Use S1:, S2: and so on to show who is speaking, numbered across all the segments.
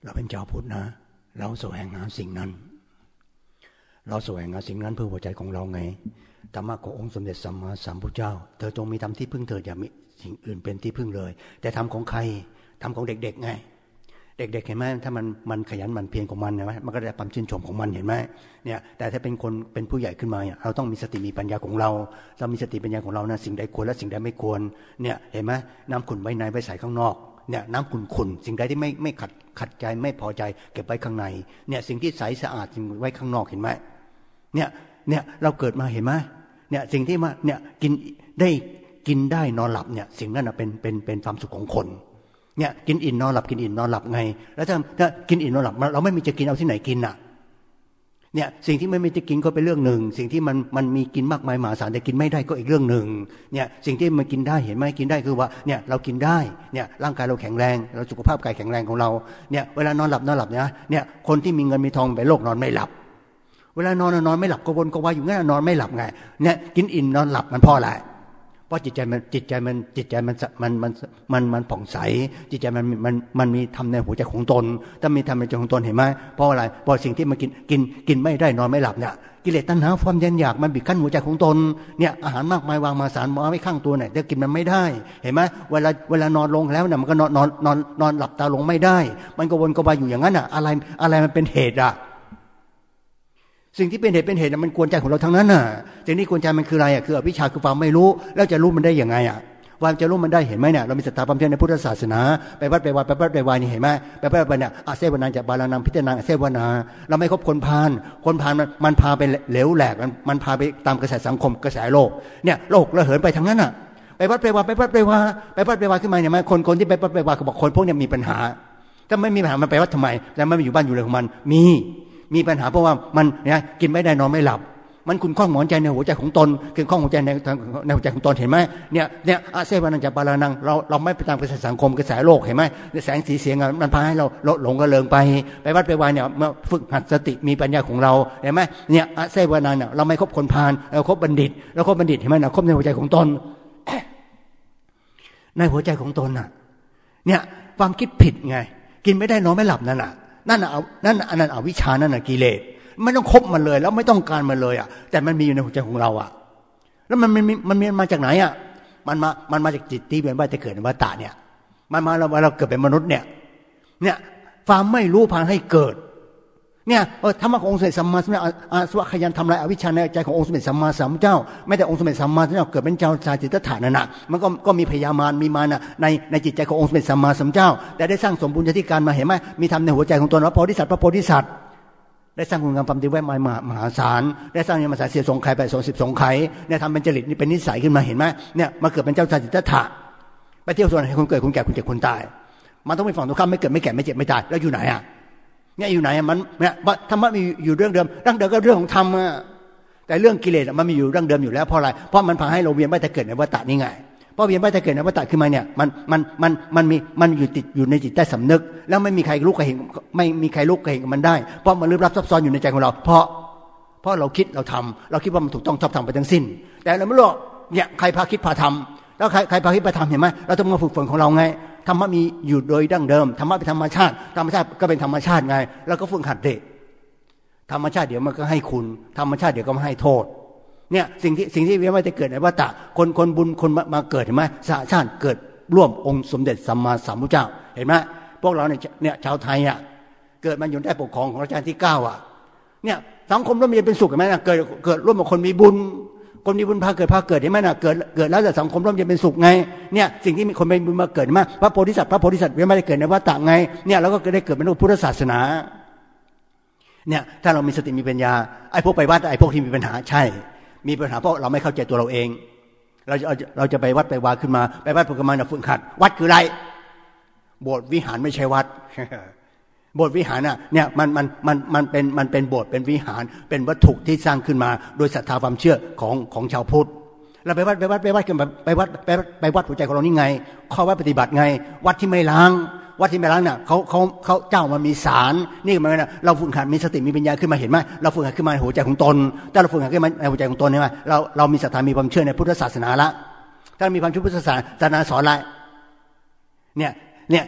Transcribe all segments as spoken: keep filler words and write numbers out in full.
S1: เราเป็นชาวพุทธนะเราแสวงหาสิ่งนั้นเราแสวงหาสิ่งนั้นเพื่อหัวใจของเราไงธรรมะขององค์สมเด็จสัมมาสัมพุทธเจ้าเธอจงมีธรรมที่พึ่งเธออย่ามีสิ่งอื่นเป็นที่พึ่งเลยแต่ธรรมของใครธรรมของเด็กๆไงเด็กๆเห็นไหมถ้ามันมันขยันมันเพียรของมันเห็นไหมมันก็ได้ความชื่นชมของมันเห็นไหมเนี่ยแต่ถ้าเป็นคนเป็นผู้ใหญ่ขึ้นมาเนี่ยเราต้องมีสติมีปัญญาของเราเรามีสติปัญญาของเรานะสิ่งใดควรและสิ่งใดไม่ควรเนี่ยเห็นไหมน้ำขุ่นไว้ในไว้ใส่ข้างนอกเนี่ยน้ำขุ่นๆสิ่งใดที่ไม่ไม่ขัดขัดใจไม่พอใจเก็บไว้ข้างในเนี่ยสิ่งที่ใสสะอาดสิ่งไว้ข้างนอกเห็นไหมเนี่ยเนี่ยเราเกิดมาเห็นไหมเนี่ยสิ่งที่มาเนี่ยกินได้กินได้นอนหลับเนี่ยสิ่งนั้นเป็นเป็นเป็นความสุขของคนเนี่ยกินอิ่มนอนหลับกินอิ่มนอนหลับไงแล้วถ้าถ้ากินอิ่มนอนหลับเราไม่มีจะกินเอาที่ไหนกินอ่ะเนี่ยสิ่งที่ไม่มีจะกินก็เป็นเรื่องหนึ่งสิ่งที่มันมันมีกินมากมายมหาศาลแต่กินไม่ได้ก็อีกเรื่องหนึ่งเนี่ยสิ่งที่มันกินได้เห็นไหมกินได้คือว่าเนี่ยเรากินได้เนี่ยร่างกายเราแข็งแรงเราสุขภาพกายแข็งแรงของเราเนี่ยเวลานอนหลับนอนหลับเนี่ยเนี่ยคนที่มีเงินมีทองไปโรคนอนไม่หลับเวลานอนนอนไม่หลับก็วนก็ว่าอยู่งั้นนอนไม่หลับไงเนี่ยกินอิ่มนอนหลับมันเพราะอะไรเพราะจิตใจมันจิตใจมันจิตใจมันมันมันมันมันผ่องใสจิตใจมันมันมันมีธรรมในหัวใจของตนถ้ามีธรรมในใจของตนเห็นไหมเพราะอะไรเพราะสิ่งที่มันกินกินกินไม่ได้นอนไม่หลับเนี่ยกิเลสตัณหาความยันอยากมันบีบคั้นหัวใจของตนเนี่ยอาหารมากมายวางมาสารมาไม่ข้างตัวเนี่ยจะกินมันไม่ได้เห็นไหมเวลาเวลานอนลงแล้วเนี่ยมันก็นอนนอนนอนนอนหลับตาลงไม่ได้มันก็วนก็วายอยู่อย่างนั้นอ่ะอะไรอะไรมันเป็นเหตุอ่ะสิ่งที่เป็นเหตุเป็นเหตุมันกวนใจของเราทั้งนั้นน่ะสิ่งที่กวนใจมันคืออะไรอ่ะคืออวิชชาคือความไม่รู้แล้วจะรู้มันได้ยังไงอ่ะว่าจะรู้มันได้เห็นไหมเนี่ยเรามีศรัทธาความเชื่อในพุทธศาสนาไปวัดไปวัดไปวัดไปวายนี่เห็นไหมไปวัดไปเนี่ยอาเซวนาจะบาลานังพิจารณาอาเซวนาเราไม่คบคนพาลคนพาลมันมันพาไปเหลวแหลกมันมันพาไปตามกระแสสังคมกระแสโลกเนี่ยโลกระเหินไปทั้งนั้นน่ะไปวัดไปวัดไปวัดไปวาไปวัดไปวาขึ้นมาเนี่ยไหมคนคนที่ไปวัดไปวาเขาบอกคนพวกนี้มีปัญหาถ้าไม่มีปัญหามันไปวัดทำไมแต่มันอยู่บ้านอยู่เลยของมันมีมีปัญหาเพราะว่ามันเนี่ยกินไม่ได้นอนไม่หลับมันขุ่นข้องหมองใจในหัวใจของตนขุ่นข้องหัวใจในในหัวใจของตนเห็นไหมเนี่ยเนี่ยอาเซวานัญจปารานังเราเราไม่ไปตามกระแสสังคมกระแสโลกเห็นไหมแสงสีเสียงมันพาให้เราหลงกระเริงไปไปวัดไปวายเนี่ยมาฝึกหัดสติมีปัญญาของเราเห็นไหมเนี่ยอาเซวานัญเนี่ยเราไม่คบคนพาลเราคบบัณฑิตเราคบบัณฑิตเห็นไหมนะคบในหัวใจของตนในหัวใจของตนน่ะเนี่ยความคิดผิดไงกินไม่ได้นอนไม่หลับนั่นน่ะนั่นน่ะเอานั่นอันนั้นอวิชชานั่นน่ะกิเลสไม่ต้องคบมันเลยแล้วไม่ต้องการมันเลยอ่ะแต่มันมีอยู่ในหัวใจของเราอ่ะแล้วมันมันมันมันมาจากไหนอ่ะมันมามันมาจากจิตที่เป็นว่าจะเกิดในวัฏฏะเนี่ยมันมาเราเราเกิดเป็นมนุษย์เนี่ยเนี่ยความไม่รู้พาให้เกิดเนี่ยธรรมะขององค์สมเด็จสัมมาสัมพุทธเจ้าอาสวะขยันทำลายอวิชชาในใจขององค์สมเด็จสัมมาสัมพุทธเจ้าไม่แต่องค์สมเด็จสัมมาสัมพุทธเจ้าเกิดเป็นเจ้าชายสิทธัตถะนั่นน่ะมันก็ก็มีพยามารมีมารในในจิตใจขององค์สมเด็จสัมมาสัมพุทธเจ้าแต่ได้สร้างสมบูรณ์ญาติการมาเห็นไหมมีธรรมในหัวใจของตนว่าโพธิสัตว์พระโพธิสัตว์ได้สร้างคุณงามความดีไว้มามหาศาลได้สร้างยมสารเสียสงไข่ไปสองสิบสงไข่เนี่ยทำเป็นจริตนี่เป็นนิสัยขึ้นมาเห็นไหมเนี่ยมาเกิดเป็นเจ้าชายสิทธัตถะไปเที่ยวส่วนให้คนเกิดคนแก่คนเจ็บคนตายมันต้องไปฝั่งตรงข้ามไม่เกิดไม่แก่ไม่เจ็บไม่ตายแล้วอยู่ไหนอ่ะเนี่ยอยู่ไหนมันเนี่ยธรรมะมีอยู่เรื่องเดิมเรื่องเดิมก็เรื่องของธรรมอ่ะแต่เรื่องกิเลสมันมีอยู่เรื่องเดิมอยู่แล้วเพราะอะไรเพราะมันพาให้เราเวียนว่ายตายเกิดในวัฏฏะนี่ไงเพราะเวียนว่ายตายเกิดในวัฏฏะขึ้นมาเนี่ยมันมันมันมันมีมันอยู่ติดอยู่ในจิตใต้สำนึกแล้วไม่มีใครรู้ใครเห็นไม่มีใครรู้ใครเห็นมันได้เพราะมันลึกลับซับซ้อนอยู่ในใจของเราเพราะเพราะเราคิดเราทำเราคิดว่ามันถูกต้องชอบทำไปทั้งสิ้นแต่เราไม่รู้เนี่ยใครพาคิดพาทำแล้วใครใครพาคิดพาทำเห็นไหมเราต้องมาฝึกฝนของเราไงธรรมะมีอยู่โดยดั้งเดิมธรรมะเป็นธรรมชาติธรรมชาติก็เป็นธรรมชาติไงแล้วก็ฝึกหัดเด็กธรรมชาติเดี๋ยวมันก็ให้คุณธรรมชาติเดี๋ยวก็มาให้โทษเนี่ยสิ่งที่สิ่งที่เวียนว่ายตายเกิดในวัฏฏะคนคนบุญคนมาเกิดเห็นไหมสหชาติเกิดร่วมองค์สมเด็จสัมมาสัมพุทธเจ้าเห็นไหมพวกเราเนี่ยเนี่ยชาวไทยอ่ะเกิดมาอยู่ใต้ปกครองของรัชกาลที่เก้าอ่ะเนี่ยสังคมร่มเย็นเป็นสุขเห็นไหมนะเกิดเกิดร่วมกับคนมีบุญคนมีบุญพาเกิดพาเกิดเห็นไหมนะเกิดเกิดแล้วแต่สังคมร่มเย็นเป็นสุขไงเนี่ยสิ่งที่มีคนมีบุญมาเกิดมาพระโพธิสัตว์พระโพธิสัตว์เวียนว่ายตายเกิดในวัฏฏะไงเนี่ยเราก็ได้เกิดเป็นพุทธศาสนาเนี่ยถ้าเรามีสติมีปัญญาไอ้พวกไปวัดไอ้พวกที่มีปัญหาใช่มีปัญหาเพราะเราไม่เข้าใจตัวเราเองเราจะเราจะไปวัดไปวาขึ้นมาไปวัดพวกมันฝึกหัดวัดคืออะไรโบสถ์วิหารไม่ใช่วัดโบสถ์วิหารน่ะเนี่ยมันมันมันมันเป็นมันเป็นโบสถ์เป็นวิหารเป็นวัตถุที่สร้างขึ้นมาโดยศรัทธาความเชื่อของของชาวพุทธเราไปวัดไปวัดไปวัดกันไปวัดไปไปวัดหัวใจของเรานี่ไงข้อวัดปฏิบัติไงวัดที่ไม่ล้างวัดที่ไม่ล้างเนี่ยเขาเขาเขาเจ้ามันมีสารนี่มันนะเราฝึกหัดมีสติมีปัญญาขึ้นมาเห็นไหมเราฝึกหัดขึ้นมาในหัวใจของตนถ้าเราฝึกหัดขึ้นมาในหัวใจของตนใช่ไหมเราเรามีศรัทธามีความเชื่อในพุทธศาสนาละถ้ามีความเชื่อพุทธศาสนาสอนอะไรเนี่ยเนี่ย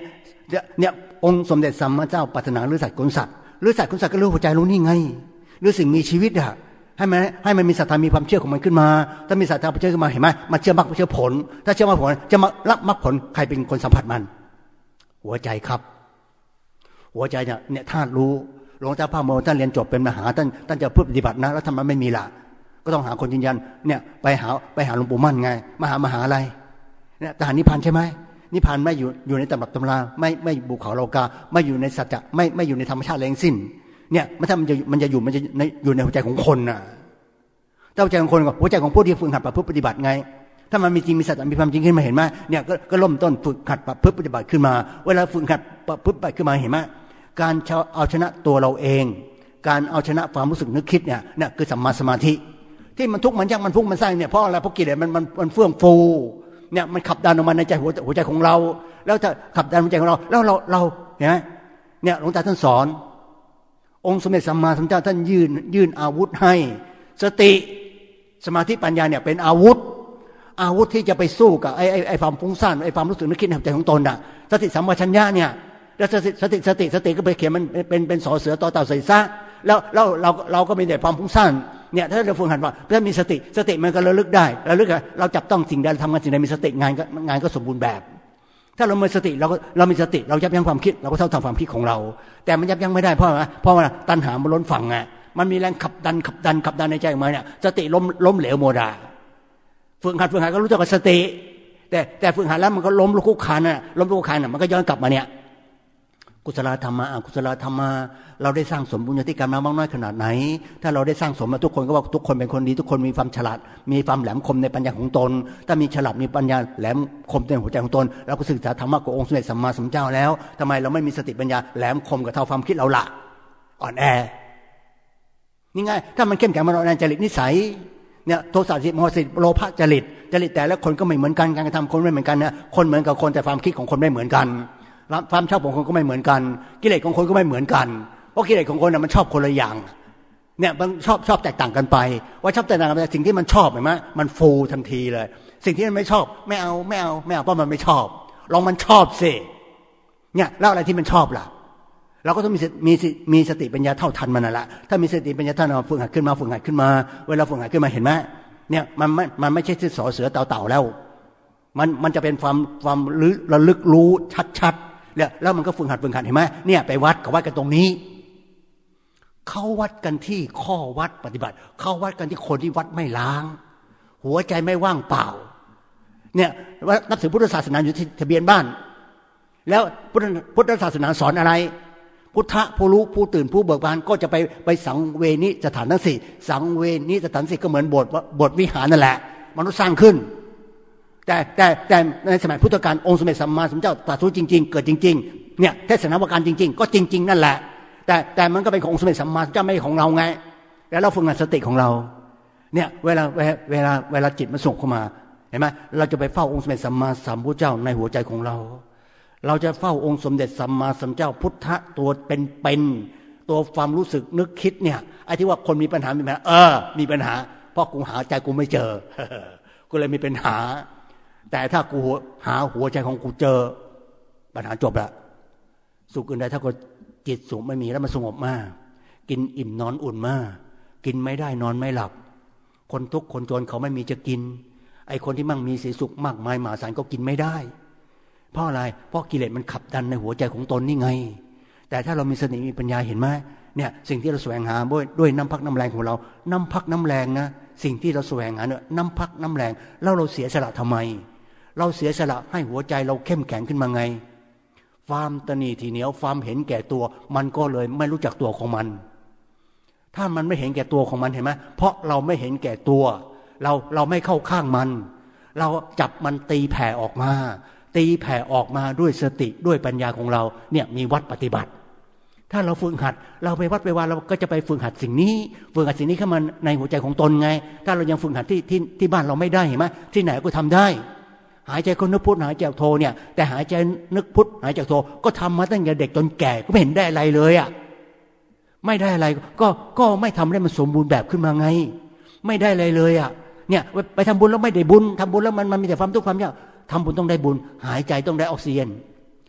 S1: เนี่ยองค์สมเด็จสัมมาเจ้าปรารถนาหรือสัตว์กุลสัตว์หรือสัตว์กุลสัตว์ก็รู้หัวใจรู้นี่ไงหรือสิ่งมีชีวิตอะให้มันให้มันมีศรัทธามีความเชื่อของมันขึ้นมาถ้ามีศรัทธาเชื่อขึ้นมาเห็นไหมมันเชื่อมรรคเชื่อผลถ้าเชื่อมรรคผลจะมารับมรรคผลใครเป็นคนสัมผัสมันหัวใจครับหัวใจเนี่ยเนี่ยธาตุรู้หลวงตาพระโมท่านเรียนจบเป็นมหาท่านท่านจะพูดปฏิบัตินะแล้วทำไมไม่มีล่ะก็ต้องหาคนยืนยันเนี่ยไปหาไปหาหลวงปู่มั่นไงมหามหาอะไรเนี่ยทหารนิพพานใช่ไหมนิพพานไม่อยู่อยู่ในตำรับตำราไม่ไม่บุกเขาโลกาไม่อยู่ในสัจจะไม่ไม่อยู่ในธรรมชาติแรงสิ้นเนี่ยมันถ้ามันจะมันจะอยู่มันจะอยู่ในหัวใจของคนน่ะถ้าหัวใจของคนกับหัวใจของผู้ที่ฝึกหัดประพฤติปฏิบัติไงถ้ามันมีจริงมีสัจจะมีความจริงขึ้นมาเห็นไหมเนี่ยก็ก็ล่มต้นฝึกหัดประพฤติปฏิบัติขึ้นมาเวลาฝึกหัดประพฤติปฏิบัติขึ้นมาเห็นไหมการเอาชนะตัวเราเองการเอาชนะความรู้สึกนึกคิดเนี่ยเนี่ยคือสัมมาสมาธิที่มันทุกข์มันยากมันฟุ้งมันไส้เนี่ยเพราะอะไรเพราะกิเลสมันมันมันเฟื่องฟูเนี่ยมันขับดันออกมาในใจหัวหัวใจของเราแล้วถ้าขับดันหัวใจของเราแล้วเราเราเห็นไหมเนี่ยหลวงตาท่านสอนองค์สมเด็จสัมมาสัมพุทธเจ้าท่านยื่นยื่นอาวุธให้สติสมาธิปัญญาเนี่ยเป็นอาวุธอาวุธที่จะไปสู้กับไอ้ไอ้ไอ้ความฟุ้งซ่านไอ้ความรู้สึกนึกคิดในใจของตนน่ะสติสัมปชัญญะเนี่ยแล้วสติสติสติสติก็ไปเขียนมันเป็นเป็นสอเสือต่อเต่าใส่ซะแล้วแล้วเราเราก็มีแต่ความฟุ้งซ่านเนี่ยถ้าเราฝึกหัดว่าถ้ามีสติสติมันก็ระลึกได้ระลึกเราจับต้องสิ่งใดทำงานสิ่งใดมีสติงานก็งานก็สมบูรณ์แบบถ้าเรามีสติเราก็เรามีสติเรายับยั้งความคิดเราก็เท่าทำความคิดของเราแต่มันยับยั้งไม่ได้เพราะอะไรเพราะว่าตัณหามันล้นฝั่งไงมันมีแรงขับดันขับดันขับดันในใจออกมาเนี่ยสติล้มล้มเหลวโมดาฝึกหัดฝึกหัดก็รู้จักกับสติแต่แต่ฝึกหัดแล้วมันก็ล้มลุกคุกคานน่ะล้มลุกคุกคานน่ะมันก็ย้อนกลับมาเนี่ยกุศลธรรมะอกุศลธรรมะเราได้สร้างสมบุญญาธิกรรมมามากน้อยขนาดไหนถ้าเราได้สร้างสมมาทุกคนก็บอกทุกคนเป็นคนดีทุกคนมีความฉลาดมีความแหลมคมในปัญญาของตนถ้ามีฉลาดมีปัญญาแหลมคมในหัวใจของตนเราก็ศึกษาธรรมะขององค์สมเด็จสัมมาสัมพุทธเจ้าแล้วทำไมเราไม่มีสติปัญญาแหลมคมกับเท่าความคิดเราละอ่อนแอนี่ไงถ้ามันเข้มแข็งมันอ่อนแอจริตนิสัยเนี่ยโทสะสิโมหะสิโลภะจริตจริตแต่ละคนก็ไม่เหมือนกันการกระทำคนไม่เหมือนกันนะคนเหมือนกับคนแต่ความคิดของคนไม่เหมือนกันความชอบของคนก็ไม่เหมือนกันกิเลสของคนก็ไม่เหมือนกันเพราะกิเลสของคนน่ะมันชอบคนละอย่างเนี่ยมันชอบชอบแตกต่างกันไปว่าชอบแตกต่างกันไปสิ่งที่มันชอบเห็นไหมมันฟูทันทีเลยสิ่งที่มันไม่ชอบไม่เอาไม่เอาไม่เอาเพราะมันไม่ชอบลองมันชอบสิเนี่ยแล้วอะไรที่มันชอบล่ะเราก็ต้องมีมีมีสติปัญญาเท่าทันมันน่ะละถ้ามีสติปัญญาเท่าทันฝึกหัดขึ้นมาฝึกหัดขึ้นมาเวลาฝึกหัดขึ้นมาเห็นไหมเนี่ยมันไม่มันไม่ใช่ที่สอเสือเต่าเต่าแล้วมันมันจะเป็นความความระลึกรู้ชัดๆแล้วแล้วมันก็ฝึกหัดฝึกหัดเห็นไหมเนี่ยไปวัดเขาวัดกันตรงนี้เขาวัดกันที่ข้อวัดปฏิบัติเขาวัดกันที่คนที่วัดไม่ล้างหัวใจไม่ว่างเปล่าเนี่ยนับถือพุทธศาสนาอยู่ที่ทะเบียนบ้านแล้วพุทธศาสนาสอนอะไรพุทธะผู้รู้ผู้ตื่นผู้เบิกบานก็จะไปไปสังเวนิสถานทั้งสี่สังเวนิสถานสี่ก็เหมือนโบสถ์โบสถ์วิหารนั่นแหละมนุษย์สร้างขึ้นแต่แต่แต่ในสมัยพุทธกาลองค์สมเด็จสัมมาสัมพุทธเจ้าตรัสรู้จริงๆเกิดจริงๆเนี่ยเทศนาวการจริงๆก็จริงๆนั่นแหละแต่แต่มันก็เป็นขององค์สมเด็จสัมมาสัมพุทธเจ้าไม่ใช่ของเราไงแล้วเราฝึกหัดสติของเราเนี่ยเวลาเวลาเวลาจิตมันส่งเข้ามาเห็นไหมเราจะไปเฝ้าองค์สมเด็จสัมมาสัมพุทธเจ้าในหัวใจของเราเราจะเฝ้าองค์สมเด็จสัมมาสัมพุทธเจ้าพุทธะตัวเป็นๆตัวความรู้สึกนึกคิดเนี่ยไอ้ที่ว่าคนมีปัญหามีปัญหาเออมีปัญหาเพราะกูหาใจกูไม่เจอ กูเลยมีปัญหาแต่ถ้ากูหาหัวใจของกูเจอปัญหาจบละสุขอื่นใดถ้าก็จิตสุขไม่มีแล้วมันสงบมากกินอิ่มนอนอุ่นมากกินไม่ได้นอนไม่หลับคนทุกข์คนจนเขาไม่มีจะกินไอ้คนที่มั่งมีสีสุขมากมายมหาศาลก็กินไม่ได้เพราะอะไรเพราะกิเลสมันขับดันในหัวใจของตนนี่ไงแต่ถ้าเรามีสติมีปัญญาเห็นไหมเนี่ยสิ่งที่เราแสวงหาด้วยด้วยน้ำพักน้ำแรงของเราน้ำพักน้ำแรงนะสิ่งที่เราแสวงหาเนี่ยน้ำพักน้ำแรงแล้วเราเสียสละทำไมเราเสียสละให้หัวใจเราเข้มแข็งขึ้นมาไงความตนีทีเหนียวความเห็นแก่ตัวมันก็เลยไม่รู้จักตัวของมันถ้ามันไม่เห็นแก่ตัวของมันเห็นไหมเพราะเราไม่เห็นแก่ตัวเราเราไม่เข้าข้างมันเราจับมันตีแผ่ออกมาตีแผ่ออกมาด้วยสติด้วยปัญญาของเราเนี่ยมีวัดปฏิบัติถ้าเราฝึกหัดเราไปวัดไปวาเราก็จะไปฝึกหัดสิ่งนี้ฝึกหัดสิ่งนี้เข้ามาในหัวใจของตนไงถ้าเรายังฝึกหัดที่ที่ที่บ้านเราไม่ได้เห็นไหมที่ไหนก็ทำได้หายใจคนนึกพุทธหายใจโทเนี่ยแต่หายใจนึกพุทธหายใจโทก็ทำมาตั้งแต่เด็กจนแก่ก็ไม่เห็นได้อะไรเลยอ่ะไม่ได้อะไรก็ก็ไม่ทำให้มันสมบูรณ์แบบขึ้นมาไงไม่ได้อะไรเลยอ่ะเนี่ยไปทำบุญแล้วไม่ได้บุญทำบุญแล้วมันมันมีแต่ความทุกข์ความยากทำบุญต้องได้บุญหายใจต้องได้ออกซิเจน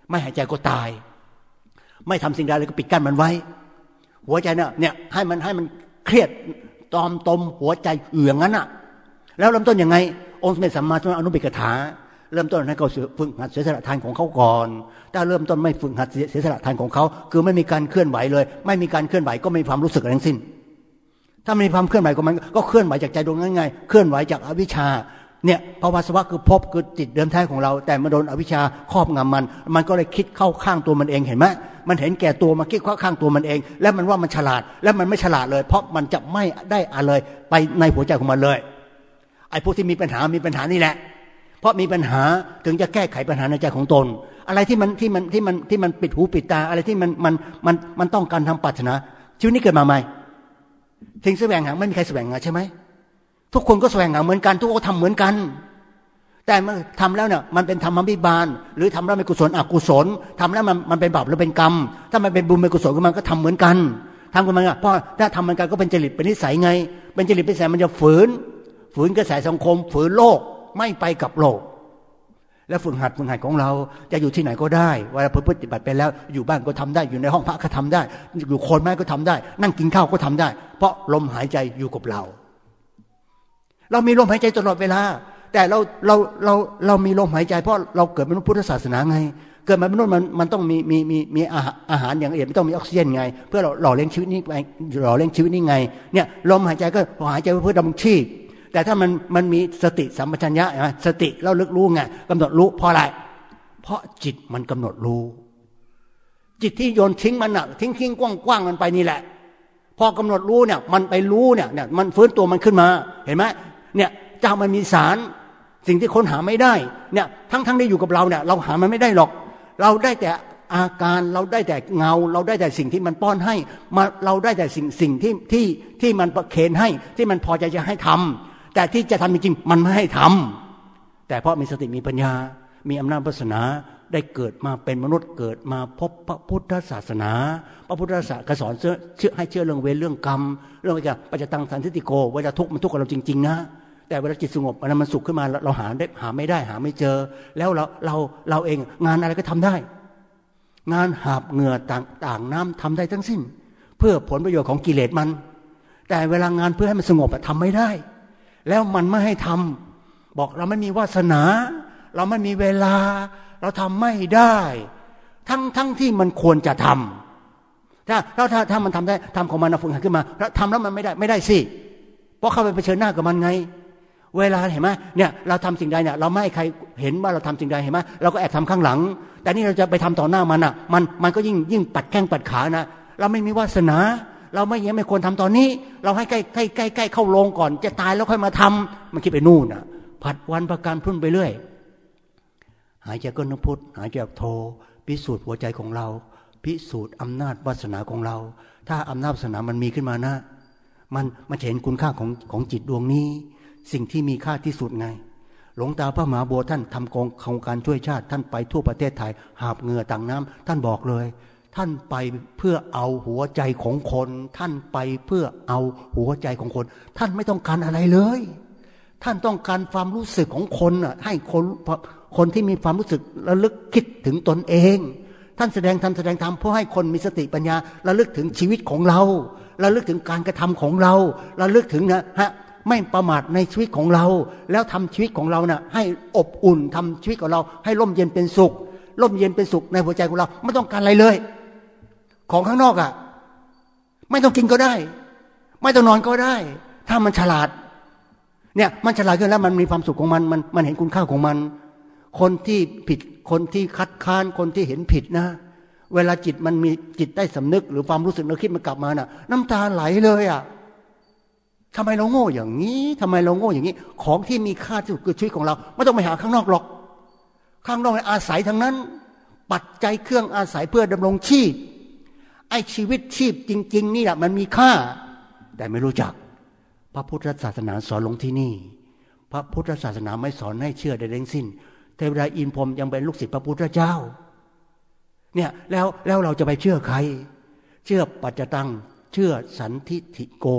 S1: ไม่หายใจก็ตายไม่ทำสิ่งใดเลยก็ปิดกั้นมันไว้หัวใจเนี่ยเนี่ยให้มันให้มันเครียดตอมตมหัวใจเอื่องงั้นอ่ะแล้วเริ่มต้นยังไงองค์สมเด็จสัมมาสัมพุทธอนุบิกถาเริ่มต้นให้เขาฝึกหัดเสียสละทานของเขาก่อนถ้าเริ่มต้นไม่ฝึกหัดเสียสละทานของเขาคือไม่มีการเคลื่อนไหวเลยไม่มีการเคลื่อนไหวก็ไม่มีความรู้สึกอะไรทั้งสิ้นถ้าไม่มีความเคลื่อนไหวของมันก็เคลื่อนไหวจากใจดวงนั้นไงเคลื่อนไหวจากอวิชชาเนี่ยภาวะสวะคือภพคือจิตเดิมแท้ของเราแต่มาโดนอวิชชาครอบงำมันมันก็เลยคิดเข้าข้างตัวมันเองเห็นไหมมันเห็นแก่ตัวมาคิดเข้าข้างตัวมันเองแล้วมันว่ามันฉลาดแล้วมันไม่ฉลาดเลยเพราะมันจะไม่ได้อะไรไปในหัวใจของมันเลยไอ้พวกที่มีปัญหามีปัญหานี่แหละเพราะมีปัญหาถึงจะแก้ไขปัญหาในใจของตนอะไรที่มันที่มันที่มันที่มันปิดหูปิดตาอะไรที่มันมันมันมันต้องการทำปรารถนาชีวิตนี้เกิดมาใหม่ทิ้งแสวงหาไม่มีใครแสวงหาใช่ไหมทุกคนก็แสวงหาเหมือนกันทุกคนทำเหมือนกันแต่เมื่อทำแล้วเนี่ยมันเป็นธรรมวิบากหรือทำแล้วเป็นกุศลอกุศลทำแล้วมันมันเป็นบาปหรือเป็นกรรมถ้ามันเป็นบุญเป็นกุศลก็มันก็ทำเหมือนกันทำกันมันเพราะถ้าทำเหมือนกันก็เป็นจริตเป็นนิสัยไงเป็นจริตเป็นนิสัยมันจะฝืนฝืนกระแสสังคมฝืนโลกไม่ไปกับโลกแล้วฝึกหัดฝึกหัดของเราจะอยู่ที่ไหนก็ได้เวลาปฏิบัติไปแล้วอยู่บ้านก็ทำได้อยู่ในห้องพระก็ทำได้อยู่โคนไม้ก็ทำได้นั่งกินข้าวก็ทำได้เพราะลมหายใจอยู่กับเราเรามีลมหายใจตลอดเวลาแต่เราเราเราเรามีลมหายใจเพราะเราเกิดเป็นพุทธศาสนาไงเกิดมาเป็นมนุษย์มันมันต้องมีมีมีมีอาหารอย่างอื่นไม่ต้องมีออกซิเจนไงเพื่อเราหล่อเลี้ยงชีวิตนี้ไปหล่อเลี้ยงชีวิตนี้ไงเนี่ยลมหายใจก็หายใจเพื่อดำรงชีพแต่ถ้ามันมันมีสติสัมปชัญญะนะสติแล้วลึกรู้ไงกำหนดรู้เพราะอะไรเพราะจิตมันกำหนดรู้จิตที่โยนทิ้งมันอ่ะทิ้งทิ้งกว้างกว้างมันไปนี่แหละพอกำหนดรู้เนี่ยมันไปรู้เนี่ยเนี่ยมันฟื้นตัวมันขึ้นมาเห็นไหมเนี่ยเจ้ามันมีสารสิ่งที่คนหาไม่ได้เนี่ยทั้งทั้งที่อยู่กับเราเนี่ยเราหามันไม่ได้หรอกเราได้แต่อาการเราได้แต่เงาเราได้แต่สิ่งที่มันป้อนให้มาเราได้แต่สิ่งสิ่งที่ที่ที่มันประเคนให้ที่มันพอใจจะให้ทำแต่ที่จะทำจริงๆมันไม่ให้ทำแต่เพราะมีสติมีปัญญามีอำนาจวาสนาได้เกิดมาเป็นมนุษย์เกิดมาพบพระพุทธศาสนาพระพุทธศาสนาสอนเชื่อให้เชื่อเรื่องเวรเรื่องกรรมเรื่องอะไรกันปัจจตังสันทิฏฐิโกเวลาทุกข์มันทุกข์กับเราจริงๆนะแต่เวลาจิตสงบมันมันสุขขึ้นมาเราหาได้หาไม่ได้หาไม่เจอแล้วเราเราเราเองงานอะไรก็ทำได้งานหาบเหงื่อต่างต่างน้ำทำได้ทั้งสิ้นเพื่อผลประโยชน์ของกิเลสมันแต่เวลางานเพื่อให้มันสงบทำไม่ได้แล้วมันไม่ให้ทำบอกเราไม่มีวาสนาเราไม่มีเวลาเราทำไม่ได้ทั้งทั้งที่มันควรจะทำถ้าถ้าถ้าถ้ามันทำได้ทำของมันฝึกหัดขึ้นมาแล้วทำแล้วมันไม่ได้ไม่ได้สิเพราะเข้าไปเผชิญหน้ากับมันไงเวลาเห็นไหมเนี่ยเราทำสิ่งใดเนี่ยเราไม่ให้ใครเห็นว่าเราทำสิ่งใดเห็นไหมเราก็แอบทำข้างหลังแต่นี่เราจะไปทำต่อหน้ามันอ่ะมันมันก็ยิ่งยิ่งปัดแข้งปัดขานะเราไม่มีวาสนาเราไม่ยังไม่ควรทำตอนนี้เราให้ใกล้ใกล้ใกล้ใกล้เข้าโรงก่อนจะตายแล้วค่อยมาทำมันคิดไปนู่นอ่ะผัดวันประกันพรุ่งไปเรื่อยหายใจก้นพุทธหายใจโทพิสูจน์หัวใจของเราพิสูจน์อำนาจวาสนาของเราถ้าอำนาจวาสนามันมีขึ้นมานะมันมันจะเห็นคุณค่าของของจิตดวงนี้สิ่งที่มีค่าที่สุดไงหลวงตาพระมหาบัวท่านทำโครงการช่วยชาติท่านไปทั่วประเทศไทยหาบเหงื่อต่างน้ำท่านบอกเลยท่านไปเพื่อเอาหัวใจของคนท่านไปเพื่อเอาหัวใจของคนท่านไม่ต้องการอะไรเลยท่านต้องการความรู้สึกของคนอ่ะให้คนคนที่มีความรู้สึกระลึกคิดถึงตนเองท่านแสดงธรรมแสดงธรรมเพื่อให้คนมีสติปัญญาระลึกถึงชีวิตของเราระลึกถึงการกระทำของเราระลึกถึงนะฮะไม่ประมาทในชีวิตของเราแล้วทำชีวิตของเราน่ะให้อบอุ่นทำชีวิตของเราให้ร่มเย็นเป็นสุขร่มเย็นเป็นสุขในหัวใจของเราไม่ต้องการอะไรเลยของข้างนอกอ่ะไม่ต้องกินก็ได้ไม่ต้องนอนก็ได้ถ้ามันฉลาดเนี่ยมันฉลาดขึ้นแล้วมันมีความสุขของมันมันมันเห็นคุณค่าของมันคนที่ผิดคนที่คัดค้านคนที่เห็นผิดนะเวลาจิตมันมีจิตได้สำนึกหรือความรู้สึกนึกคิดมันกลับมาน่ะน้ำตาไหลเลยอ่ะทำไมเราโง่อย่างนี้ทำไมเราโง่อย่างนี้ของที่มีค่าที่สุดคือชีวิตของเราไม่ต้องไปหาข้างนอกหรอกข้างนอกอาศัยทั้งนั้นปัจจัยเครื่องอาศัยเพื่อดำรงชีพไอ้ชีวิตชีพจริงๆนี่แหละมันมีค่าแต่ไม่รู้จักพระพุทธศาสนาสอนลงที่นี่พระพุทธศาสนาไม่สอนให้เชื่อใดทั้งสิ้นเทวดาอินพรหมยังเป็นลูกศิษย์พระพุทธเจ้าเนี่ยแล้วแล้วเราจะไปเชื่อใครเชื่อปัจจตังเชื่อสันทิฏฐิโก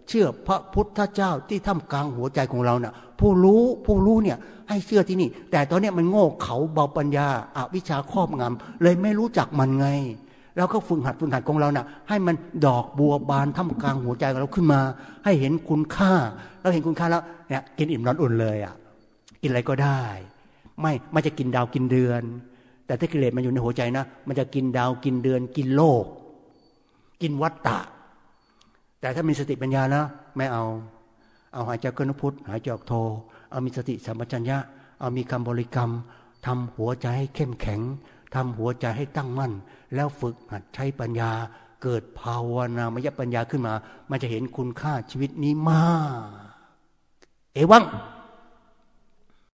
S1: เชื่อพระพุทธเจ้าที่ท่ามกลางหัวใจของเราน่ะผู้รู้ผู้รู้เนี่ยให้เชื่อที่นี่แต่ตอนนี้มันโง่เขาเบาปัญญาอวิชชาครอบงำเลยไม่รู้จักมันไงแล้วก็ฝึกหัดฝึกหัดของเราน่ะให้มันดอกบัวบานท่ามกลางหัวใจของเราขึ้นมาให้เห็นคุณค่าเราเห็นคุณค่าแล้วเนี่ยกินอิ่มนอนอุ่นเลยอ่ะกินอะไรก็ได้ไม่ไม่จะกินดาวกินเดือนแต่ถ้ากิเลสมันอยู่ในหัวใจนะมันจะกินดาวกินเดือนกินโลกกินวัฏฏะแต่ถ้ามีสติปัญญานะไม่เอาเอาหายใจเข้าพุทธหายใจออกโทเอามีสติสัมปชัญญะเอามีคำบริกรรมทำหัวใจให้เข้มแข็งทำหัวใจให้ตั้งมั่นแล้วฝึกหัดใช้ปัญญาเกิดภาวนามยปัญญาขึ้นมามันจะเห็นคุณค่าชีวิตนี้มากเอวัง